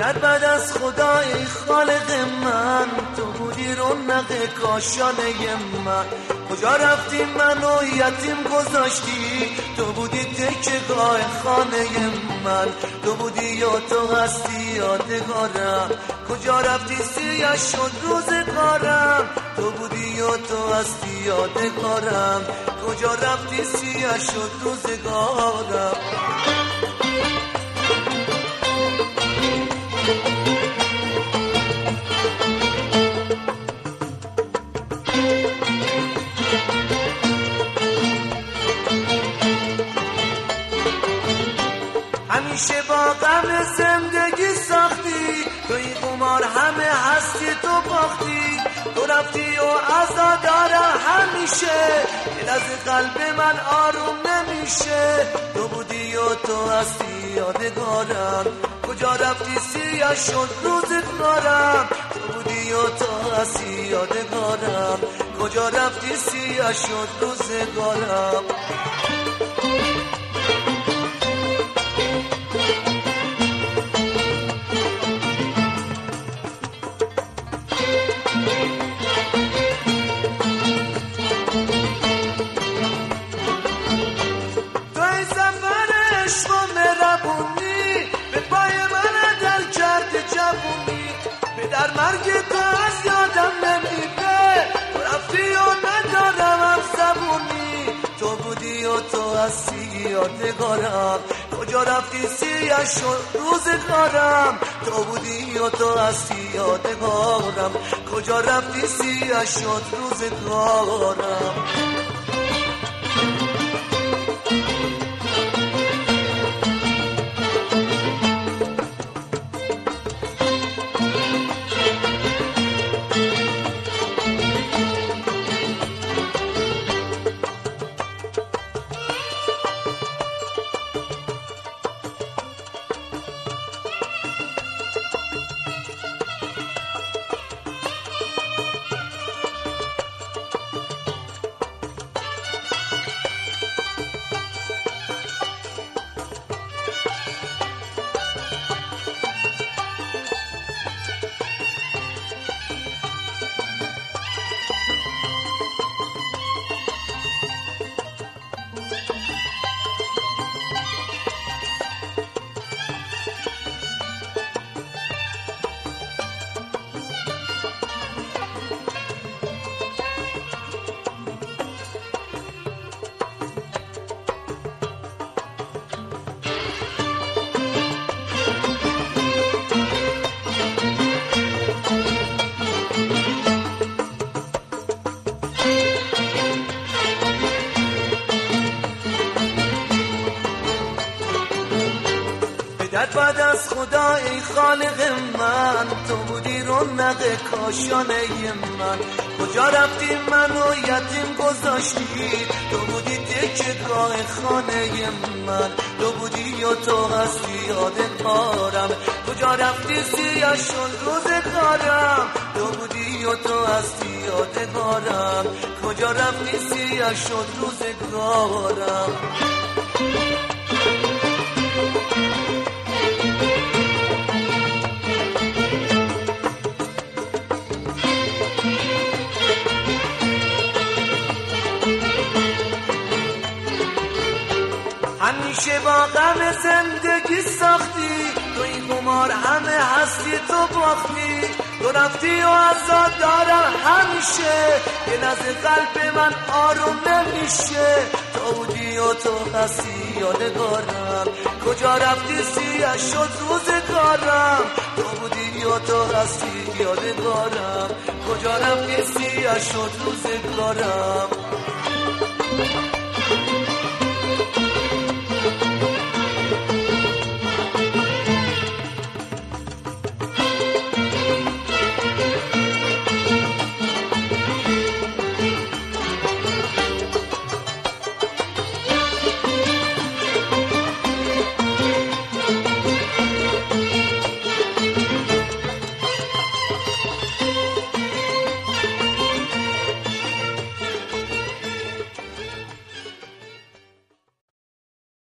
بعد از خدای خالق من، تو بودی رونق کاشانه من. کجا رفتی منو یتیم گذاشتی، تو بودی تکیه‌گاه خانه من. تو بودی یا تو هستی یادگارم، کجا رفتی سیاه شد روزگارم. تو بودی یا تو هستی یادگارم، کجا رفتی سیاه شد روزگارم. همیشه با غم زندگی ساختی، توی قمار همه هستی تو باختی. تو رفتی و عزادارم همیشه، دل از قلب من آروم نمیشه. تو بودی و تو هستی یادگارم، کجا رفتی سیاه شد روزگارم. تو بودی و تو هستی یادگارم، کجا رفتی سیاه شد روزگارم. در مرگ تو از یادم نمیره، تو رفتی و ندارم هم زبونی. تو بودی و تو هستی یادگارم، کجا رفتی سیاه شد روزگارم. تو بودی و تو هستی یادگارم، کجا رفتی سیاه شد روزگارم. بعد از خدای خالق من، تو بودی رونق کاشانه من. کجا رفتی منو یتیم گذاشتی، تو بودی تکیه‌گاه خانه من. تو بودی و تو هستی یادگارم، کجا رفتی سیاه شد روزگارم. تو بودی و تو هستی یادگارم، کجا رفتی سیاه شد روزگارم. همیشه با غم زندگی ساختی، تو این قمار همه هستی تو باختی. تو رفتی و عزادارم همیشه، دل از قلب من آروم نمیشه. تو بودی و تو هستی یادگارم، کجا رفتی سیاه شد روزگارم. تو بودی و تو هستی یادگارم، کجا رفتی سیاه شد روزگارم.